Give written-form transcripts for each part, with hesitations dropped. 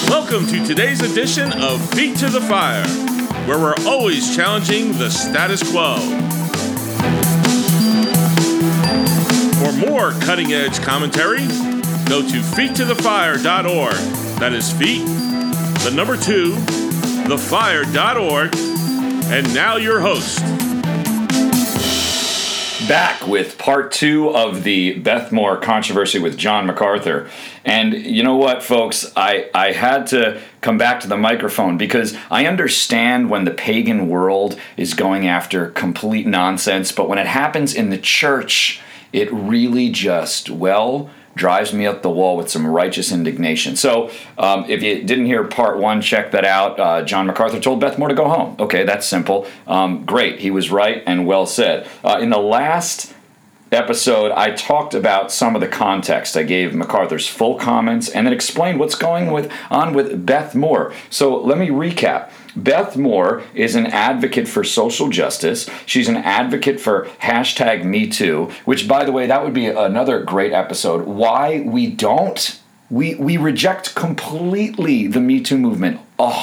Welcome to today's edition of Feet to the Fire, where we're always challenging the status quo. For more cutting-edge commentary, go to feettothefire.org. That is feet, the number 2, thefire.org. And now your host. Back with part 2 of the Beth Moore controversy with John MacArthur. And you know what, folks? I had to come back to the microphone because I understand when the pagan world is going after complete nonsense, but when it happens in the church, it really just, drives me up the wall with some righteous indignation. So if you didn't hear part 1, check that out. John MacArthur told Beth Moore to go home. Okay, that's simple. Great. He was right and well said. In the last episode, I talked about some of the context. I gave MacArthur's full comments and then explained what's going on with Beth Moore. So let me recap. Beth Moore is an advocate for social justice. She's an advocate for #MeToo, which, by the way, that would be another great episode. Why we reject completely the Me Too movement,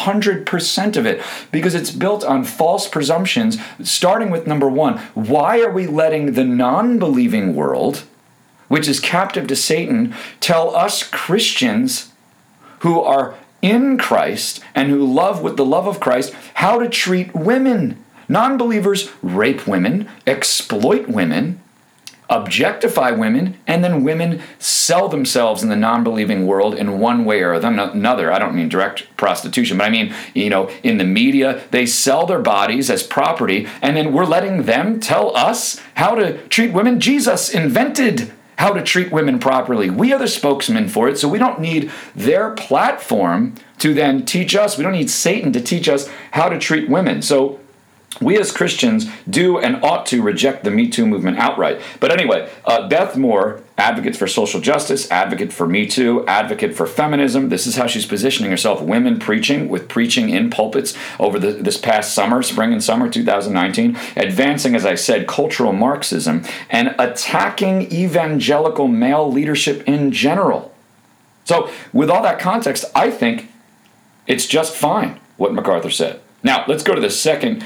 100% of it, because it's built on false presumptions, starting with number 1. Why are we letting the non-believing world, which is captive to Satan, tell us Christians who are in Christ and who love with the love of Christ how to treat women? Non-believers rape women, exploit women, objectify women, and then women sell themselves in the non-believing world in one way or another. I don't mean direct prostitution, but I mean, in the media, they sell their bodies as property, and then we're letting them tell us how to treat women. Jesus invented how to treat women properly. We are the spokesman for it, so we don't need their platform to then teach us. We don't need Satan to teach us how to treat women. So we as Christians do and ought to reject the Me Too movement outright. But anyway, Beth Moore, advocate for social justice, advocate for Me Too, advocate for feminism. This is how she's positioning herself. Women preaching in pulpits over this past spring and summer 2019, advancing, as I said, cultural Marxism and attacking evangelical male leadership in general. So with all that context, I think it's just fine what MacArthur said. Now, let's go to the second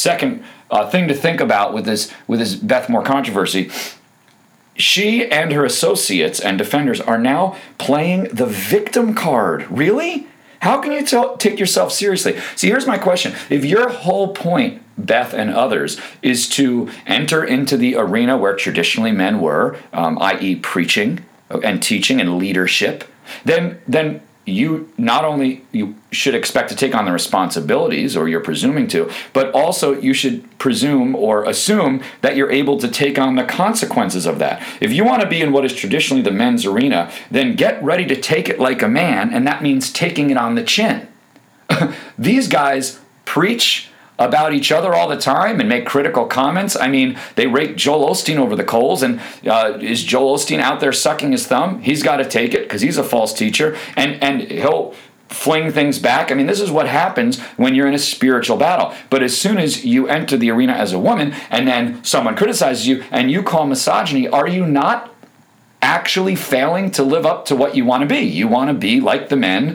thing to think about with this Beth Moore controversy. She and her associates and defenders are now playing the victim card. Really? How can you take yourself seriously? See, here's my question. If your whole point, Beth and others, is to enter into the arena where traditionally men were, i.e. preaching and teaching and leadership, then you should expect to take on the responsibilities, or you're presuming to, but also you should presume or assume that you're able to take on the consequences of that. If you want to be in what is traditionally the men's arena, then get ready to take it like a man, and that means taking it on the chin. These guys preach about each other all the time and make critical comments. I mean, they rake Joel Osteen over the coals, and is Joel Osteen out there sucking his thumb? He's got to take it because he's a false teacher, and he'll fling things back. I mean, this is what happens when you're in a spiritual battle. But as soon as you enter the arena as a woman and then someone criticizes you and you call misogyny, are you not actually failing to live up to what you want to be? You want to be like the men,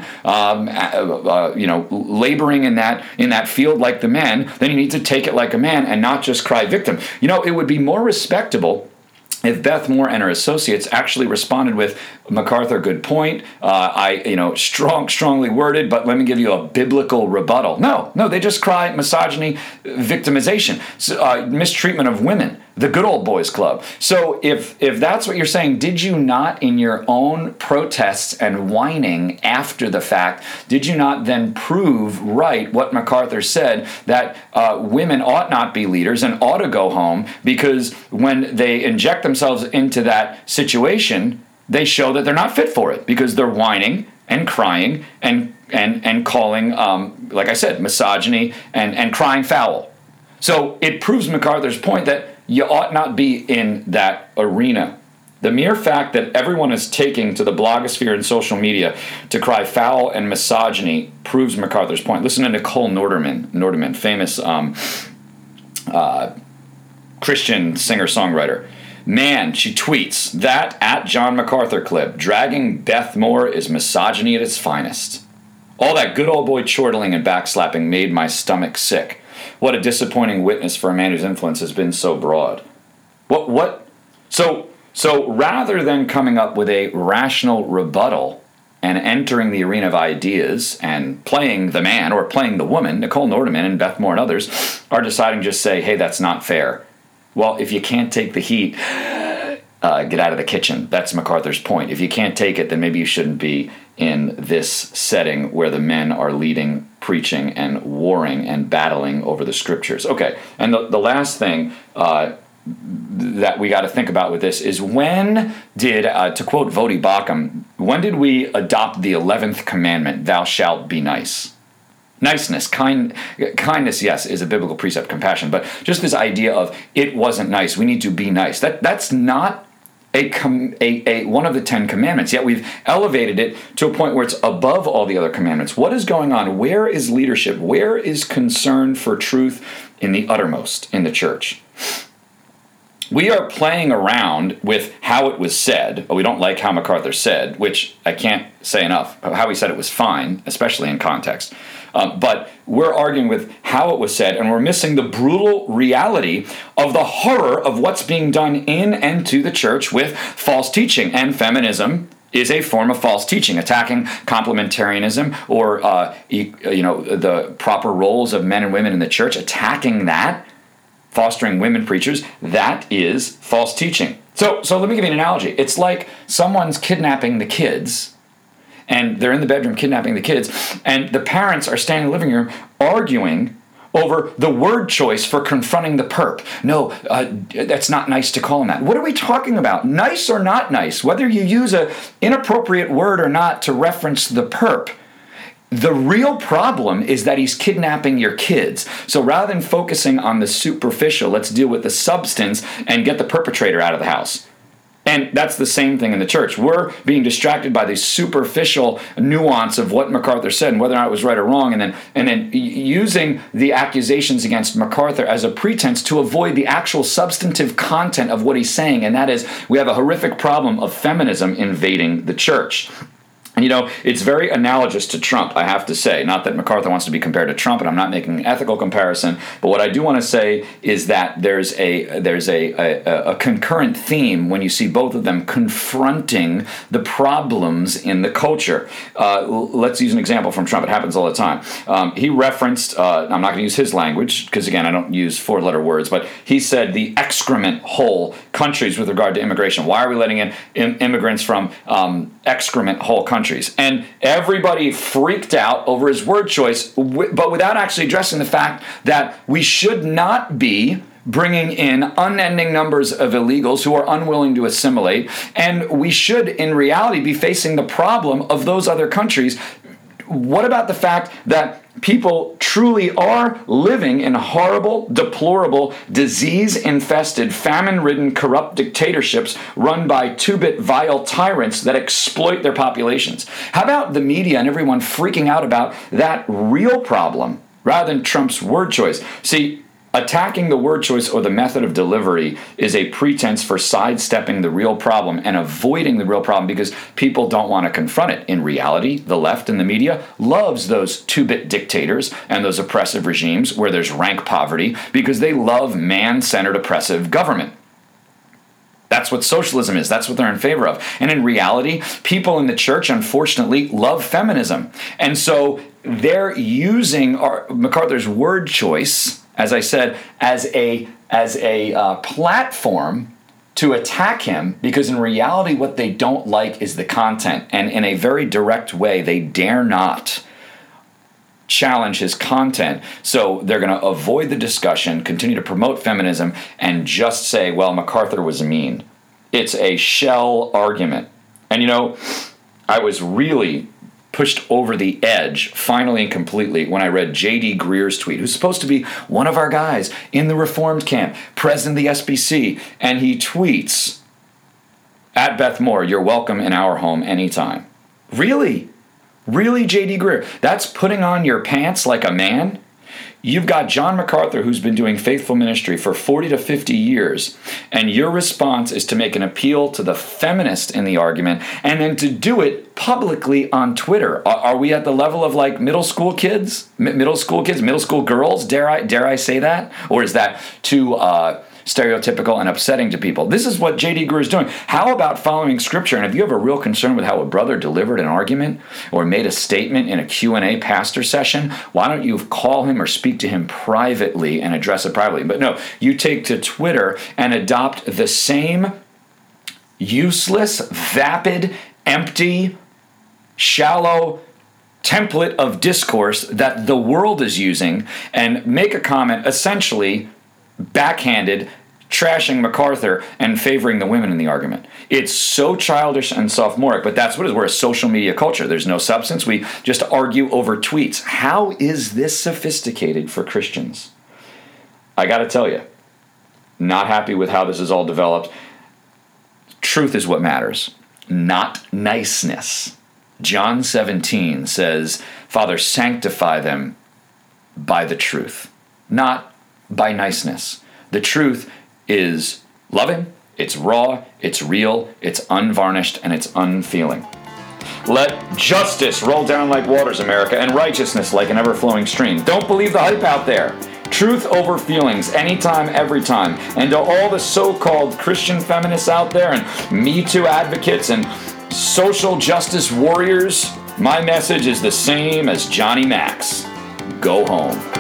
laboring in that field like the men. Then you need to take it like a man and not just cry victim. It would be more respectable if Beth Moore and her associates actually responded with, MacArthur, good point. Strongly worded, but let me give you a biblical rebuttal. No, they just cry misogyny, victimization, mistreatment of women, the good old boys club. So if that's what you're saying, did you not, in your own protests and whining after the fact, did you not then prove right what MacArthur said, that women ought not be leaders and ought to go home, because when they inject themselves into that situation, they show that they're not fit for it, because they're whining and crying and calling, like I said, misogyny and crying foul. So it proves MacArthur's point that you ought not be in that arena. The mere fact that everyone is taking to the blogosphere and social media to cry foul and misogyny proves MacArthur's point. Listen to Nicole Nordeman, famous Christian singer-songwriter. Man, she tweets, that at John MacArthur clip, dragging Beth Moore is misogyny at its finest. All that good old boy chortling and backslapping made my stomach sick. What a disappointing witness for a man whose influence has been so broad. What? So rather than coming up with a rational rebuttal and entering the arena of ideas and playing the man or playing the woman, Nicole Nordeman and Beth Moore and others are deciding to just say, hey, that's not fair. Well, if you can't take the heat, get out of the kitchen. That's MacArthur's point. If you can't take it, then maybe you shouldn't be in this setting where the men are leading, preaching, and warring and battling over the scriptures. Okay, and the last thing that we got to think about with this is when did, to quote Vodi Bakum, when did we adopt the 11th commandment, thou shalt be nice? Niceness, kindness, yes, is a biblical precept, compassion, but just this idea of it wasn't nice, we need to be nice. That's not a one of the 10 commandments, yet we've elevated it to a point where it's above all the other commandments. What is going on? Where is leadership? Where is concern for truth in the uttermost in the church? We are playing around with how it was said. We don't like how MacArthur said, which I can't say enough. How he said it was fine, especially in context. But we're arguing with how it was said, and we're missing the brutal reality of the horror of what's being done in and to the church with false teaching. And feminism is a form of false teaching, attacking complementarianism or the proper roles of men and women in the church, attacking that, fostering women preachers. That is false teaching. So let me give you an analogy. It's like someone's kidnapping the kids, and they're in the bedroom kidnapping the kids, and the parents are standing in the living room arguing over the word choice for confronting the perp. No, that's not nice to call him that. What are we talking about? Nice or not nice? Whether you use an inappropriate word or not to reference the perp, the real problem is that he's kidnapping your kids. So rather than focusing on the superficial, let's deal with the substance and get the perpetrator out of the house. And that's the same thing in the church. We're being distracted by the superficial nuance of what MacArthur said and whether or not it was right or wrong, and then using the accusations against MacArthur as a pretense to avoid the actual substantive content of what he's saying, and that is we have a horrific problem of feminism invading the church. And, it's very analogous to Trump, I have to say. Not that MacArthur wants to be compared to Trump, and I'm not making an ethical comparison. But what I do want to say is that there's a concurrent theme when you see both of them confronting the problems in the culture. Let's use an example from Trump. It happens all the time. He referenced, I'm not going to use his language, because, again, I don't use four-letter words, but he said the excrement hole countries with regard to immigration. Why are we letting in immigrants from excrement hole countries? And everybody freaked out over his word choice, but without actually addressing the fact that we should not be bringing in unending numbers of illegals who are unwilling to assimilate, and we should, in reality, be facing the problem of those other countries. What about the fact that people truly are living in horrible, deplorable, disease-infested, famine-ridden, corrupt dictatorships run by two-bit vile tyrants that exploit their populations? How about the media and everyone freaking out about that real problem rather than Trump's word choice? See, attacking the word choice or the method of delivery is a pretense for sidestepping the real problem and avoiding the real problem because people don't want to confront it. In reality, the left and the media loves those two-bit dictators and those oppressive regimes where there's rank poverty because they love man-centered oppressive government. That's what socialism is. That's what they're in favor of. And in reality, people in the church, unfortunately, love feminism. And so they're using MacArthur's word choice, as I said, as a platform to attack him, because in reality what they don't like is the content. And in a very direct way, they dare not challenge his content. So they're going to avoid the discussion, continue to promote feminism, and just say, well, MacArthur was mean. It's a shell argument. And I was really pushed over the edge, finally and completely, when I read J.D. Greer's tweet, who's supposed to be one of our guys in the Reformed camp, president of the SBC, and he tweets, "At Beth Moore, you're welcome in our home anytime." Really? Really, J.D. Greer? That's putting on your pants like a man? You've got John MacArthur, who's been doing faithful ministry for 40 to 50 years, and your response is to make an appeal to the feminist in the argument, and then to do it publicly on Twitter. Are we at the level of like middle school girls? Dare I say that? Or is that too stereotypical and upsetting to people? This is what J.D. Greear is doing. How about following Scripture? And if you have a real concern with how a brother delivered an argument or made a statement in a Q&A pastor session, why don't you call him or speak to him privately and address it privately? But no, you take to Twitter and adopt the same useless, vapid, empty, shallow template of discourse that the world is using and make a comment essentially backhanded, trashing MacArthur and favoring the women in the argument. It's so childish and sophomoric, but that's what it is. We're a social media culture. There's no substance. We just argue over tweets. How is this sophisticated for Christians? I got to tell you, not happy with how this is all developed. Truth is what matters, not niceness. John 17 says, Father, sanctify them by the truth, not by niceness. The truth is loving, it's raw, it's real, it's unvarnished, and it's unfeeling. Let justice roll down like waters, America, and righteousness like an ever-flowing stream. Don't believe the hype out there. Truth over feelings, anytime, every time. And to all the so-called Christian feminists out there and Me Too advocates and social justice warriors, my message is the same as Johnny Mac's. Go home.